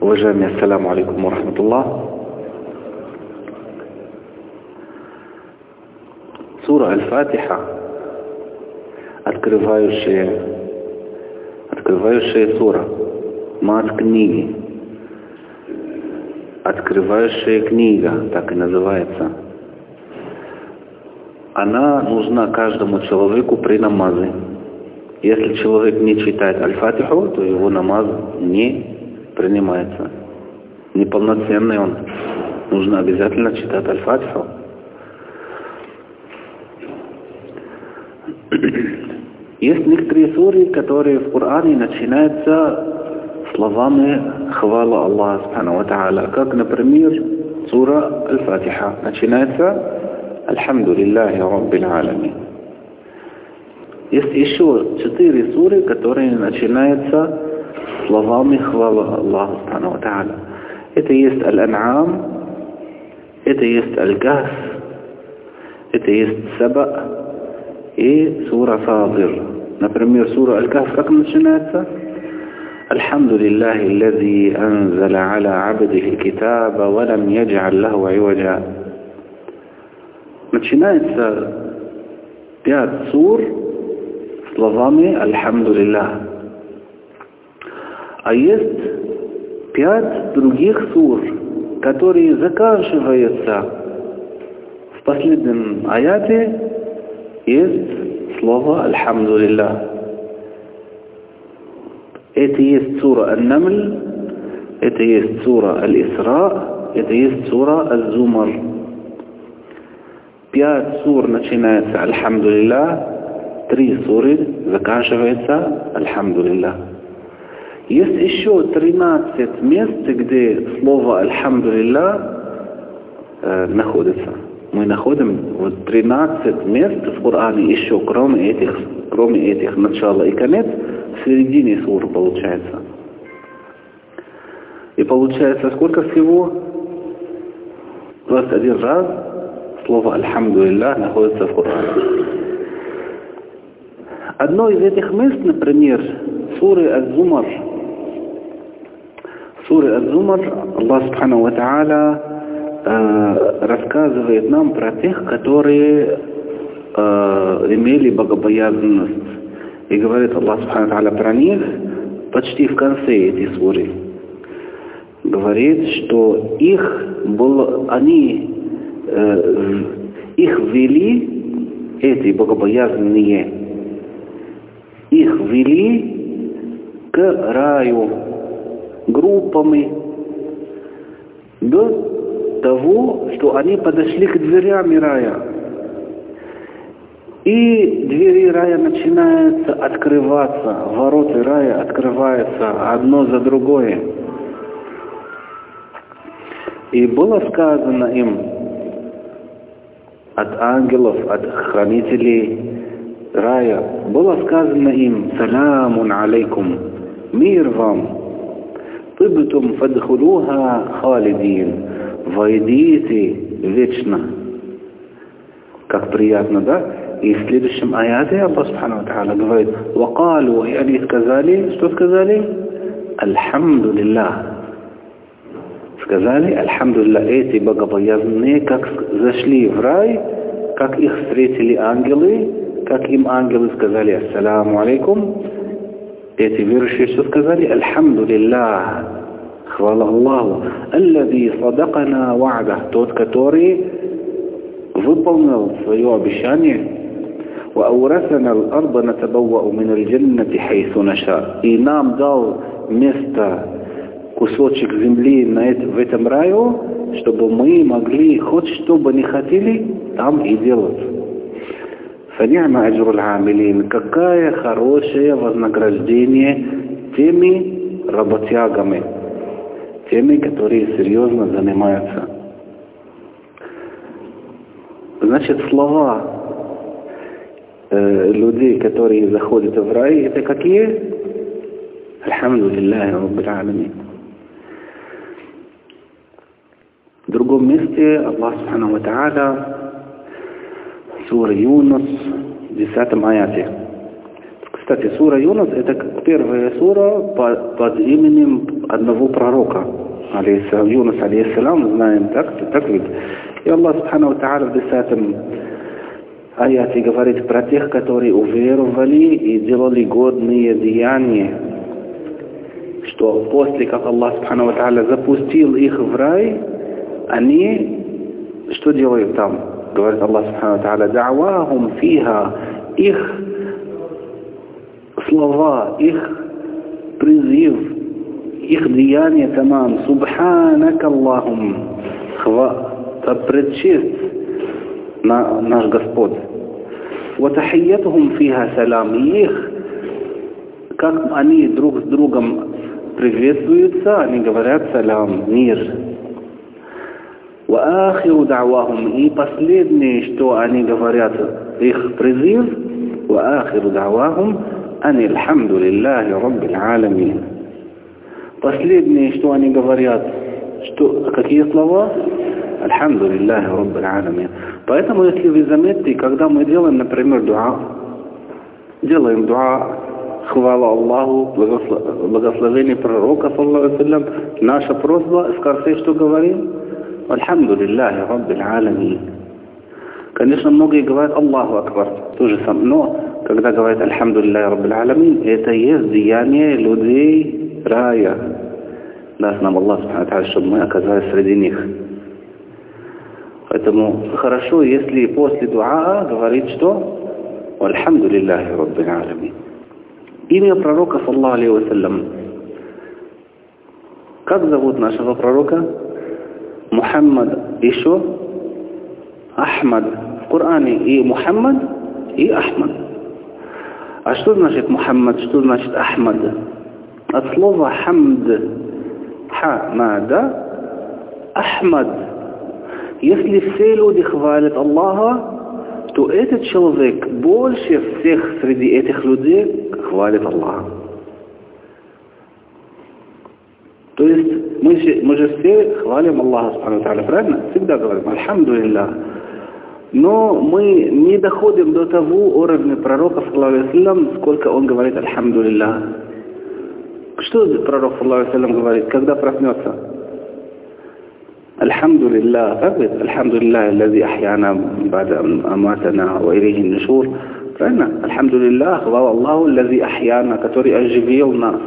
Уважаемые, ассаламу алейкум ва рахматуллах. Сура Аль-Фатиха, открывающая сура, мат книги, открывающая книга, так и называется. Она нужна каждому человеку при намазе. Если человек не читает Аль-Фатиху, то его намаз не принимается. Неполноценный он. Нужно обязательно читать Аль-Фатиху. Есть некоторые суры, которые в Коране начинаются словами хвала Аллаха Субхану ва Тааля. Как, например, сура Аль-Фатиха начинается Альхамдулиллахи Раббил Аламин. Есть еще 4 суры, которые начинаются словами хвала Аллаха Субхану ва Тааля. Это есть Аль-Ан'ам, это есть Аль-Кахф, это есть Саба и сура Фатир. Например, сура Аль-Кахф как начинается? Альхамдулиллахи аллази анзаля аля абдихи китаба ва лам ядж'аль лаху иваджа. Начинается 5 сур словами Альхамдулиллах. А есть 5 других сур, которые заканчиваются в последнем аяте, есть слово Альхамдулиллах. Это есть сура Ан-Намл, это есть сура Аль-Исра, это есть сура Аз-Зумар. 5 сур начинается Альхамдулиллах, 3 суры заканчивается Альхамдулиллах. Есть еще 13 мест, где слово Альхамдулиллах находится. Мы находим вот 13 мест в Коране еще, кроме этих начала и конец, в середине сур получается. И получается сколько всего? 21 раз слово Альхамдулиллах находится в Коране. Одно из этих мест, например, суры Аз-Зумар. В суре Аз-Зумар Аллах Субхану ва Тааля рассказывает нам про тех, которые имели богобоязненность. И говорит Аллах Субхану ва Тааля про них почти в конце этой суры. Говорит, что их вели, эти богобоязненные, их вели к раю группами до того, что они подошли к дверям рая. И двери рая начинают открываться, ворота рая открываются одно за другое. И было сказано им от ангелов, от хранителей рая, было сказано им: «Саламун алейкум, мир вам, тибтум фадхулуха халидин, войдите вечно». Как приятно, да? И в следующем аяте Аллах Субхану ва Тааля говорит: «Вакалу», и они сказали, что сказали? «Альхамдулиллах». Сказали «Альхамдулиллах». Эти богобоязненные, как зашли в рай, как их встретили ангелы, как им ангелы сказали «Ассаламу алейкум», эти верующие что сказали? «Альхамдулиллах». Хвала Аллаху. «Аллади садакана ва'да». Тот, который выполнил свое обещание. «Ва'урасана ал-арда натабаввау мин аль-джаннати хайсу наша». И нам дал место, кусочек земли в этом раю, чтобы мы могли хоть что бы не хотели там и делать. Фани'ма аджрул амилин. Какое хорошее вознаграждение теми работягами, теми, которые серьезно занимаются. Значит, слова людей, которые заходят в рай, это какие? Альхамдулиллахи Раббил Аламин. В другом месте Аллах Субхану ва Тааля, сура Юнус, в 10 аяте. Кстати, сура Юнус — это первая сура под именем одного пророка. Юнус, алейхиссалам, знаем, так ведь? И Аллах, субхану ва тааля, в 10 аяте говорит про тех, которые уверовали и делали годные деяния, что после, как Аллах, субхану ва тааля, запустил их в рай, они что делают там? Говорит Аллах, субхану ва тааля, «Да'вахум фиха», их слова, их призыв, их деяния тамам, «Субханак Аллахум», предчесть наш Господь. «Ватахиятухум фиха салам», их, как они друг с другом приветствуются, они говорят «салам», «мир». «Ва-ахиру да'вахум», и последнее, что они говорят, их призыв, «Ва-ахиру да'вахум ани алхамду лиллахи раббил аламин». Последнее, что они говорят, какие слова? Альхамду лиллахи раббил аламин. Поэтому, если вы заметите, когда мы делаем, например, делаем дуа, хвала Аллаху, благословение пророка, наша просьба, в конце что говорим? Альхамду лиллахи раббил аламин. Конечно, многие говорят Аллаху акбар, то же самое, но когда говорят Альхамду лиллахи раббил аламин, это есть деяние людей рая. Даст нам Аллах, чтобы мы оказались среди них. Поэтому хорошо, если после дуа говорить что? Альхамду лиллахи раббил аламин. Имя пророка, саллаллаху алейхи ва саллям. Как зовут нашего пророка? Мухаммад, еще Ахмад. В Коране и Мухаммад, и Ахмад. А что значит Мухаммад, что значит Ахмад? От слова хамд, хамада, Ахмад. Если все люди хвалят Аллаха, то этот человек больше всех среди этих людей хвалит Аллаха. То есть мы же все хвалим Аллаха, правильно? Всегда говорим «Альхамду лиллах». Но мы не доходим до того уровня пророка, сколько он говорит «Альхамду лиллах». Что пророк, говорит, когда проснется? «Альхамду лиллах». Так ведь? «Альхамду лиллах, аллази ахьяна бада аматана ва илейхи нушур». Правильно? «Альхамду лиллах, хвала Аллаху, аллази ахьяна», который оживил нас.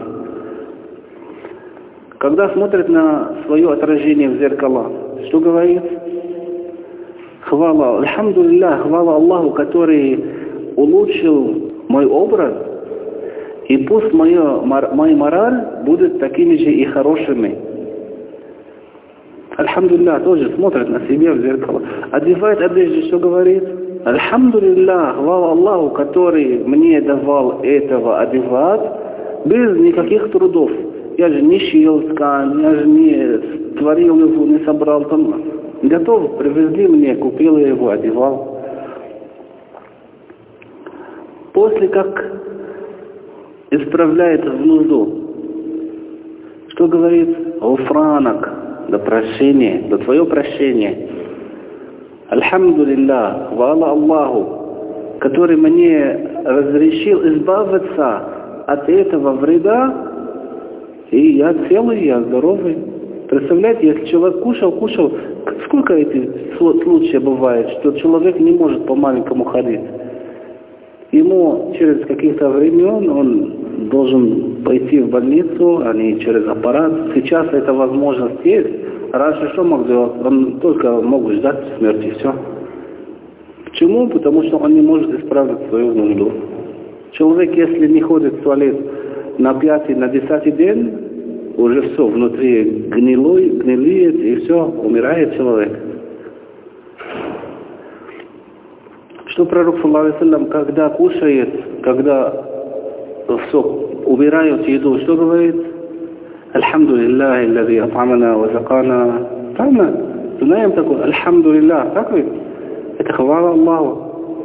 Когда смотрит на свое отражение в зеркало, что говорит? Хвала, альхамдулиллах, хвала Аллаху, который улучшил мой образ, и пусть мой мораль будет такими же и хорошими. Альхамдулиллах тоже смотрит на себя в зеркало. Одевает одежду, что говорит? Альхамдулиллах, хвала Аллаху, который мне давал этого одевать без никаких трудов. Я же не шил ткань, я же не творил его, не собрал там. Готов, привезли мне, купил его, одевал. После как исправляет в нужду, что говорит? Уфранак, до прощения, до твое прощение. Альхамдулиллах, хвала Аллаху, который мне разрешил избавиться от этого вреда, и я целый, я здоровый. Представляете, если человек кушал, сколько этих случаев бывает, что человек не может по-маленькому ходить. Ему через каких-то времен он должен пойти в больницу, а не через аппарат. Сейчас эта возможность есть. Раньше что мог делать? Он только мог ждать смерти, все. Почему? Потому что он не может исправить свою нужду. Человек, если не ходит в туалет на 5-й, на 10-й день, уже все, внутри гнилеет, и все, умирает человек. Что пророк, когда кушает, когда все, убирают еду, что говорит? Альхамдулиллах, аллази ат'амана ва закана. Правильно? Знаем такое? Альхамдулиллах. Так ведь? Это хвала Аллаху.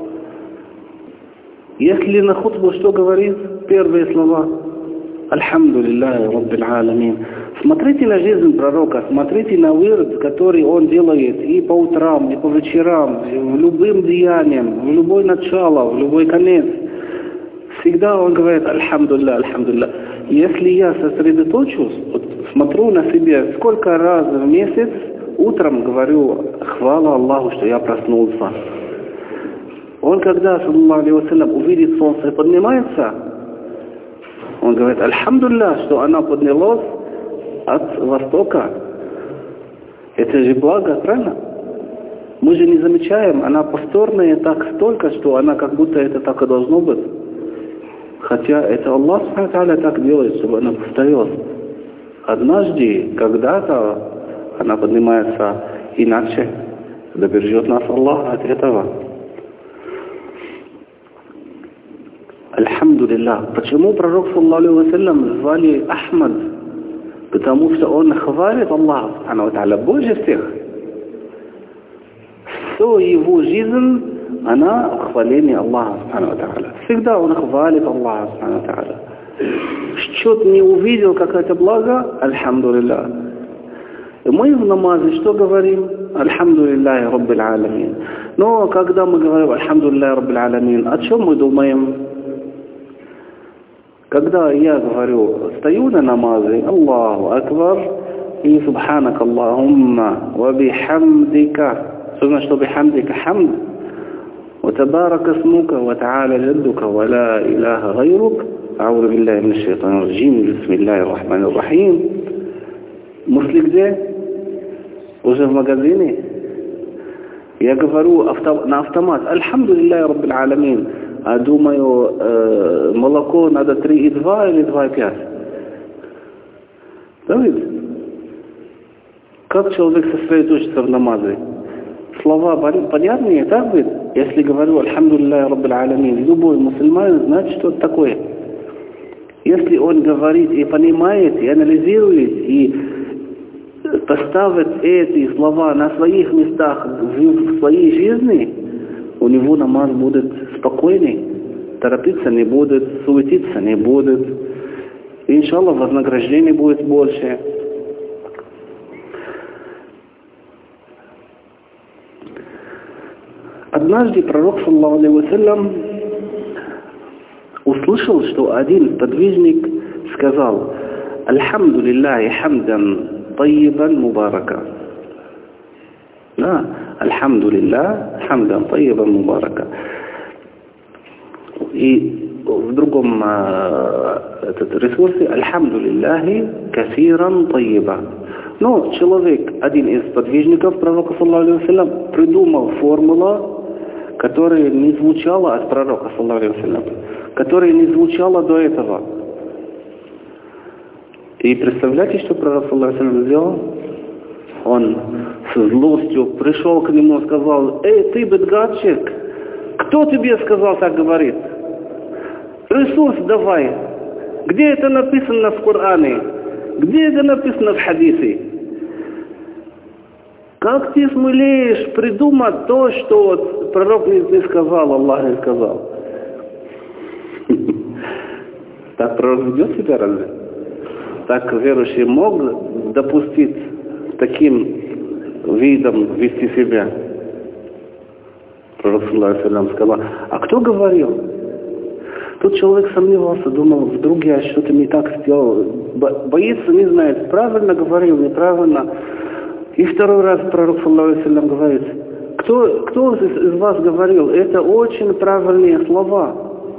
Если на хутбу что говорит? Первые слова. Альхамдулиллахи раббил аламин. Смотрите на жизнь пророка, смотрите на вирд, который он делает и по утрам, и по вечерам, в любым деянием, в любое начало, в любой конец. Всегда он говорит «Альхамдулилля, альхамдулилля». Если я сосредоточусь, вот смотрю на себя, сколько раз в месяц утром говорю «Хвала Аллаху, что я проснулся». Он, когда, саллаллаху алейхи ва саллям, увидит солнце поднимается, он говорит «Альхамдулилля, что она поднялась от востока». Это же благо, правильно? Мы же не замечаем, она повторная так столько, что она как будто это так и должно быть. Хотя это Аллах Субхану так делает, чтобы она повторилась. Однажды, когда-то она поднимается иначе. Да бережет нас Аллах от этого. Альхамдулилля. Почему пророк, саллаллаху алейхи ва саллям, звали Ахмад? Потому что он хвалит Аллаха Субхану ва Тааля больше всех. Всю его жизнь, она в хвалении Аллаха Субхану ва Тааля. Всегда он хвалит Аллаха Субхану ва Тааля. Что-то не увидел, как это благо, альхамдулилля. И мы в намазе что говорим? Альхамдулилля Раббил Аламин. Но когда мы говорим альхамдулилля Раббил Аламин, о чем мы думаем? Когда я говорю, стою на намазе, Аллаху Акбар, и Субханак Аллахумма, ва бихамдика. Что значит, что бихамдика? Хамд. Ва табарак асмука, ва та'аля джаддука, ва ла илаха гайрук. Аузу биллахи минаш шайтанир раджим, бисмиллахир рахманир рахим. Мысли где? Уже в магазине? Я говорю на автомат, альхамдулилля Раббил Аламин. А думаю, молоко надо 3,2 или 2,5. Да, видите? Как человек сосредоточится в намазе? Слова понятнее, так будет? Если говорю альхамдулилля Раббил Аламин, любой мусульманин знает, что это такое. Если он говорит и понимает, и анализирует, и поставит эти слова на своих местах в своей жизни, у него намаз будет спокойный, торопиться не будет, суетиться не будет. И, иншаллах, вознаграждение будет больше. Однажды пророк, саллаллаху алейхи ва саллям, услышал, что один подвижник сказал «Альхамдулиллахи хамдан тайибан мубарака». Да, «Альхамдулиллах хамдан тайибан мубарака». И в другом ресурсе «Альхамдулиллахи касиран тайиба». Но человек, один из подвижников пророка, саллаллаху алейхи ва саллям, придумал формулу, которая не звучала от пророка, саллаллаху алейхи ва саллям, которая не звучала до этого. И представляете, что пророк, саллаллаху алейхи ва саллям, сделал? Он с злостью пришел к нему и сказал: «Эй, ты бедгатчик, кто тебе сказал так говорить? Ресурс давай. Где это написано в Коране? Где это написано в хадисе? Как ты смелеешь придумать то, что пророк не сказал, Аллах не сказал?» Так пророк ведет себя разве? Так верующий мог допустить таким видом вести себя? Пророк, саллаллаху алейхи ва саллям, сказал: «А кто говорил?» Тут человек сомневался, думал, вдруг я что-то не так сделал. Боится, не знает, правильно говорил, неправильно. И второй раз пророк, саллаллаху алейхи ва саллям, говорит: кто из вас говорил? Это очень правильные слова.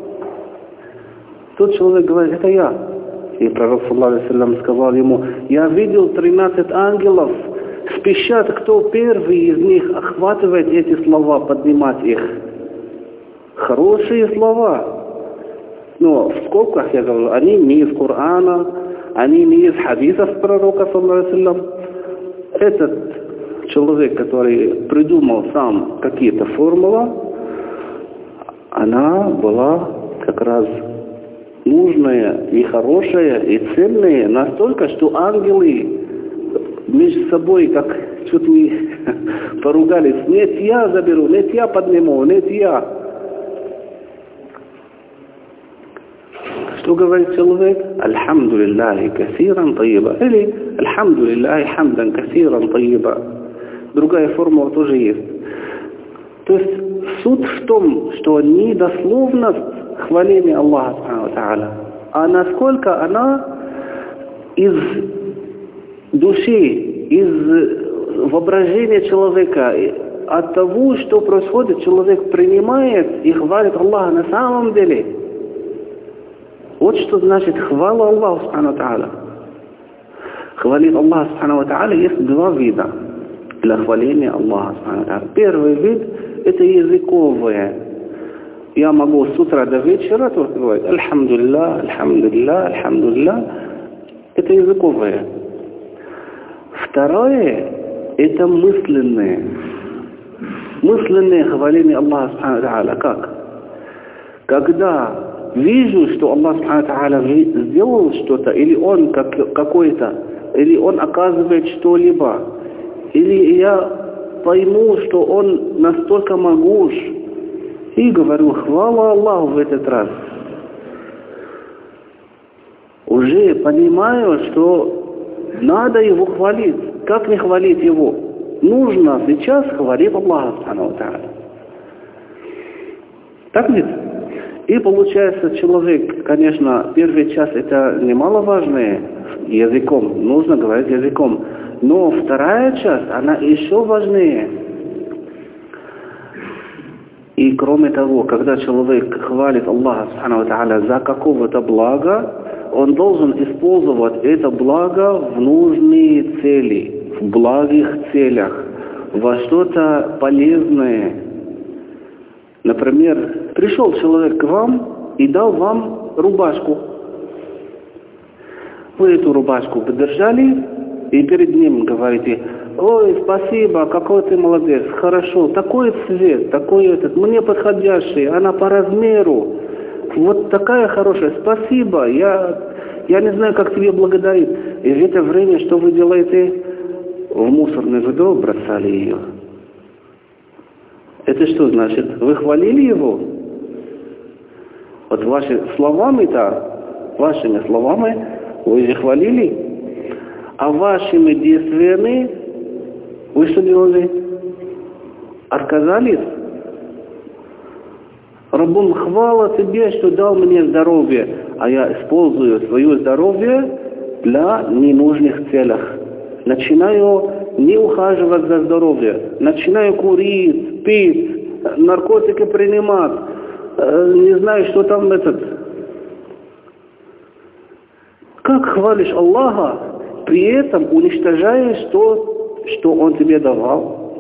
Тот человек говорит: «Это я». И пророк, саллаллаху алейхи ва саллям, сказал ему: «Я видел 13 ангелов, спешат, кто первый из них охватывает эти слова, поднимать их». Хорошие слова. Но в скобках я говорю, они не из Корана, они не из хадисов пророка, саллаллаху алейхи ва саллям. Этот человек, который придумал сам какие-то формулы, она была как раз нужная и хорошая, и ценная, настолько, что ангелы между собой как чуть не поругались: «Нет, я заберу, нет, я подниму, нет, я». Что говорит человек? «Альхамдулиллахи касиран тайиба». Или «Альхамдулиллахи хамдан касиран тайиба». Другая формула тоже есть. То есть суть в том, что не дословность хваление Аллаха Субхану ва Тааля, а насколько она из души, из воображения человека, от того, что происходит, человек принимает и хвалит Аллаха на самом деле. Вот что значит хвала Аллаху Субхану ва Тааля. Хвалить Аллаха Субхану ва Тааля есть два вида для хваления Аллаха Субхану ва Тааля. Первый вид – это языковое. Я могу с утра до вечера только говорить «Альхамдулилля, альхамдулилля, альхамдулилля». Это языковое. Второе – это мысленное. Мысленное хваление Аллаха Субхану ва Тааля. Как? Когда вижу, что Аллах Субхану ва Тааля сделал что-то, или Он какой-то, или Он оказывает что-либо, или я пойму, что Он настолько могуч, и говорю хвала Аллаху в этот раз. Уже понимаю, что надо Его хвалить. Как не хвалить Его? Нужно сейчас хвалить Аллаха Субхану ва Тааля. Так ведь? И получается, человек, конечно, первый час это немаловажное языком, нужно говорить языком. Но вторая часть, она еще важнее. И кроме того, когда человек хвалит Аллаха Субхану ва Тааля за какого-то блага, он должен использовать это благо в нужные цели, в благих целях, во что-то полезное. Например, пришел человек к вам и дал вам рубашку. Вы эту рубашку подержали и перед ним говорите: «Ой, спасибо, какой ты молодец, хорошо, такой цвет, такой этот, мне подходящий, она по размеру, вот такая хорошая, спасибо, я не знаю, как тебе благодарить». И в это время что вы делаете? В мусорное ведро бросали ее. Это что значит? Вы хвалили его? Вот вашими словами вы же хвалили, а вашими действиями вы что делали? Отказались? Раббум, хвала тебе, что дал мне здоровье, а я использую свое здоровье для ненужных целей. Начинаю не ухаживать за здоровьем, начинаю курить, пить, наркотики принимать, не знаю, что там этот. Как хвалишь Аллаха, при этом уничтожаешь то, что Он тебе давал?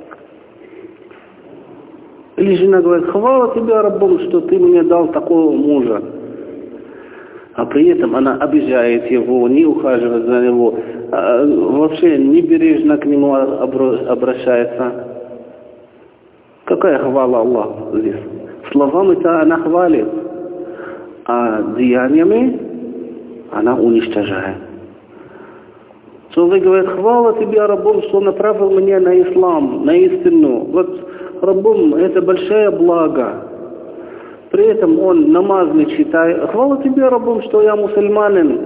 Или жена говорит: хвала тебе, Раббум, что ты мне дал такого мужа. А при этом она обижает его, не ухаживает за него, вообще небережно к нему обращается. Какая хвала Аллаху здесь? Словами-то она хвалит, а деяниями она уничтожает. Человек говорит: хвала тебе, Раббум, что направил меня на ислам, на истину. Вот, Раббум, это большое благо. При этом он намаз не читает. Хвала тебе, Раббум, что я мусульманин.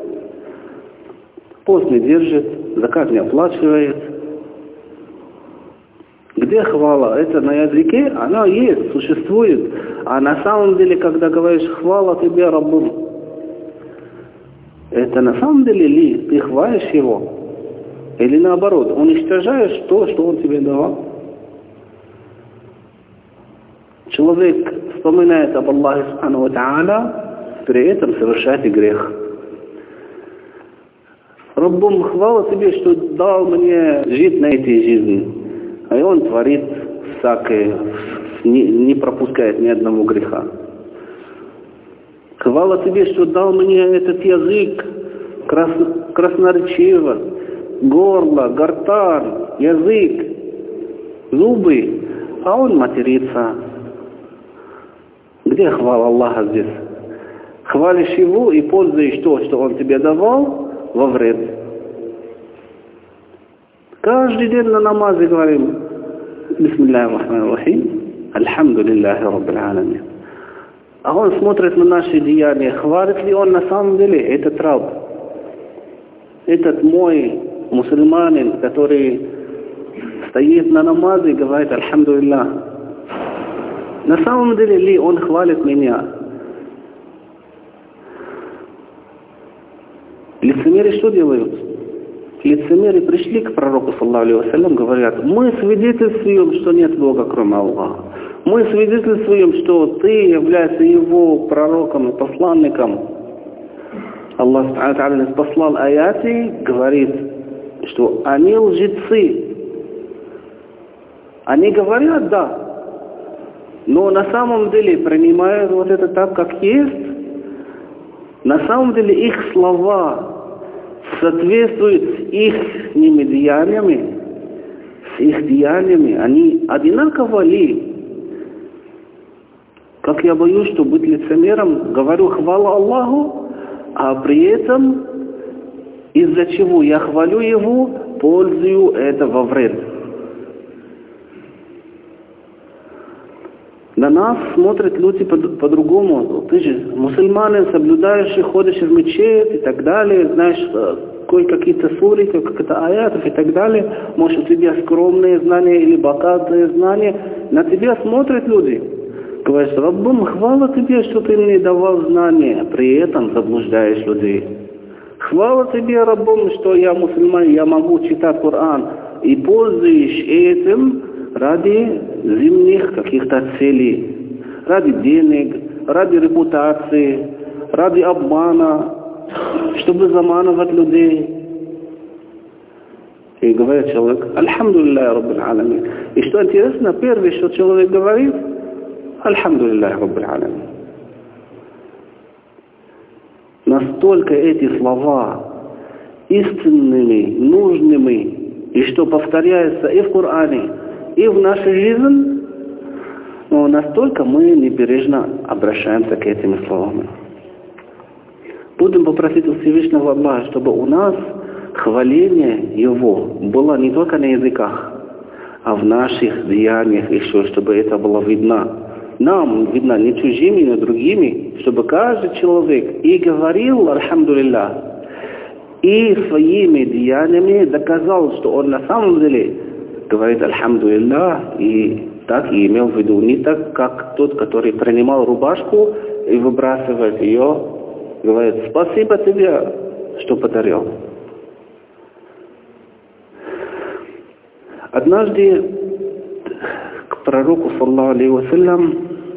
Пост не держит, закат не оплачивает. Где хвала? Это на языке, она есть, существует. А на самом деле, когда говоришь хвала тебе, Раббум, это на самом деле ли ты хвалишь его? Или наоборот, уничтожаешь то, что он тебе давал? Человек вспоминает об Аллахе Субхану ва Тааля, при этом совершает и грех. Раббум, хвала тебе, что дал мне жить на этой жизни. А он творит всякое, не пропускает ни одного греха. Хвала тебе, что дал мне этот язык, красноречивость, горло, гортань, язык, зубы, а он матерится. Где хвала Аллаха здесь? Хвалишь его и пользуешь то, что он тебе давал, во вред. Каждый день на намазе говорим: Бисмиллахи рахмани рахим, Альхамдулиллахи раббил аламин. А он смотрит на наши деяния, хвалит ли он на самом деле этот раб, этот мой мусульманин, который стоит на намазе и говорит Альхамдулиллах. На самом деле ли он хвалит меня? Лицемеры что делают? Лицемеры пришли к пророку, саллаллаху алейхи вассалям, говорят: мы свидетельствуем, что нет Бога, кроме Аллаха. Мы свидетельствуем, что ты являешься его пророком и посланником. Аллах послал аяты, говорит, что они лжецы. Они говорят, да, но на самом деле принимают вот это так, как есть. На самом деле их слова соответствуют с их деяниями, они одинаково ли? Как я боюсь, что быть лицемером, говорю хвала Аллаху, а при этом из-за чего я хвалю Его, пользую это во вред. На нас смотрят люди по-другому. Ты же мусульманин, соблюдающий, ходишь в мечеть и так далее, знаешь кое-какие-то сури, какие-то аятов и так далее. Может, у тебя скромные знания или богатые знания. На тебя смотрят люди. Говоришь: Раббам, хвала тебе, что ты мне давал знания, при этом заблуждаешь людей. Хвала тебе, Раббам, что я мусульманин, я могу читать Коран, и пользуюсь этим ради земных каких-то целей, ради денег, ради репутации, ради обмана, чтобы заманывать людей. И говорит человек: Альхамдулиллах Раббил Аламин. И что интересно, первое, что человек говорит: Альхамдулиллах Раббил Аламин. Настолько эти слова истинными, нужными, и что повторяется и в Коране, и в нашей жизни, но настолько мы небережно обращаемся к этим словам. Будем попросить у Всевышнего Аллаха, чтобы у нас хваление Его было не только на языках, а в наших деяниях еще, чтобы это было видно. Нам видно не чужими, но другими, чтобы каждый человек и говорил «Альхамдулиллах», и своими деяниями доказал, что он на самом деле говорит «Альхамдулиллах», и так и имел в виду, не так, как тот, который принимал рубашку и выбрасывает ее, говорит: «Спасибо тебе, что подарил». Однажды к пророку, саллаллаху алейхи вассалям,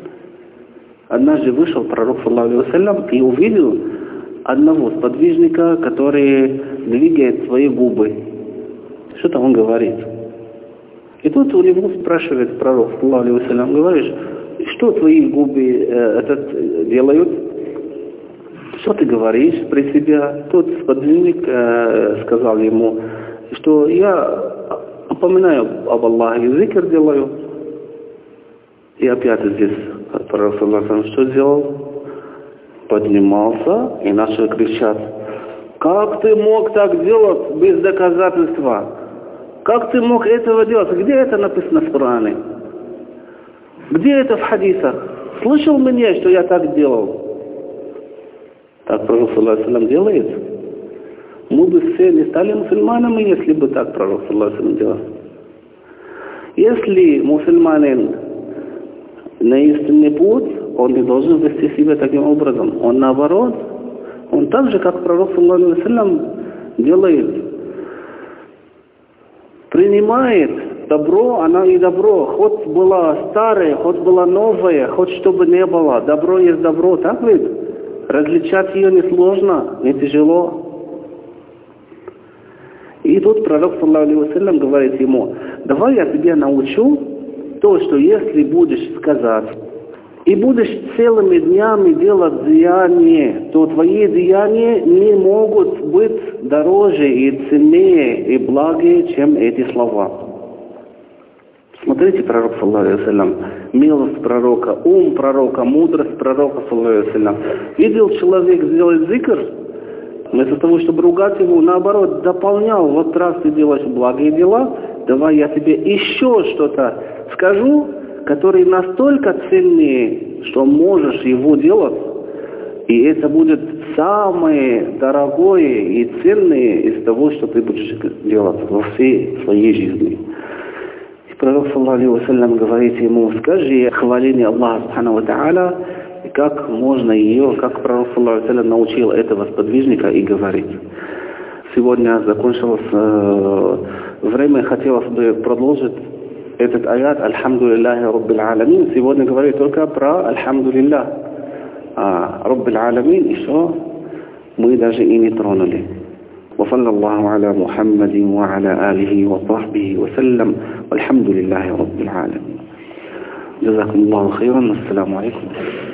вышел пророк, саллаллаху алейхи вассалям, и увидел одного сподвижника, который двигает свои губы. Что-то он говорит. И тут у него спрашивает пророк, саллаллаху алейхи вассалям, говоришь: что твои губы делают? Что ты говоришь при себе? Тот сподвижник сказал ему, что я упоминаю об Аллахе, зикр делаю. И опять здесь пророк, саллаллаху алейхи вассалям, что сделал? Поднимался и начал кричать: как ты мог так делать без доказательства? Как ты мог этого делать? Где это написано в Коране? Где это в хадисах? Слышал меня, что я так делал? Так пророк, саллаллаху алейхи вассалям, делает? Мы бы все не стали мусульманами, если бы так пророк, саллаллаху алейхи вассалям, делал. Если мусульманин на истинный путь, он не должен вести себя таким образом. Он наоборот, он так же, как пророк, саллаллаху алейхи вассалям, делает. Принимает добро, она и добро. Хоть была старая, хоть была новая, хоть что бы ни было. Добро есть добро, так ведь? Различать ее несложно, не тяжело. И тут пророк, саллаллаху алейхи вассалям, говорит ему: давай я тебя научу то, что если будешь сказать, и будешь целыми днями делать деяния, то твои деяния не могут быть дороже и ценнее и благее, чем эти слова. Смотрите, пророк, саллаллаху алейхи вассалям, милость пророка, ум пророка, мудрость пророка, саллаллаху алейхи вассалям. Видел человек сделать зикр, вместо того, чтобы ругать его, наоборот, дополнял: вот раз ты делаешь благие дела, давай я тебе еще что-то скажу, который настолько ценный, что можешь его делать, и это будет самое дорогое и ценное из того, что ты будешь делать во всей своей жизни. И Пророк, саллаллаху алейхи вассалям, говорит ему: скажи хваление Аллаха субхану ва тааля, и как можно ее, как пророк, саллаллаху алейхи вассалям, научил этого сподвижника и говорит. Сегодня закончилось время, хотелось бы продолжить этот аят «Альхамдулиллахи Раббил Аламин». Сегодня говорит только про «Альхамдулиллах». Раббил Аламин еще мы даже и не тронули. وصلى الله على محمد وعلى آله وصحبه وسلم والحمد لله رب العالمين. جزاكم الله خيرا والسلام عليكم.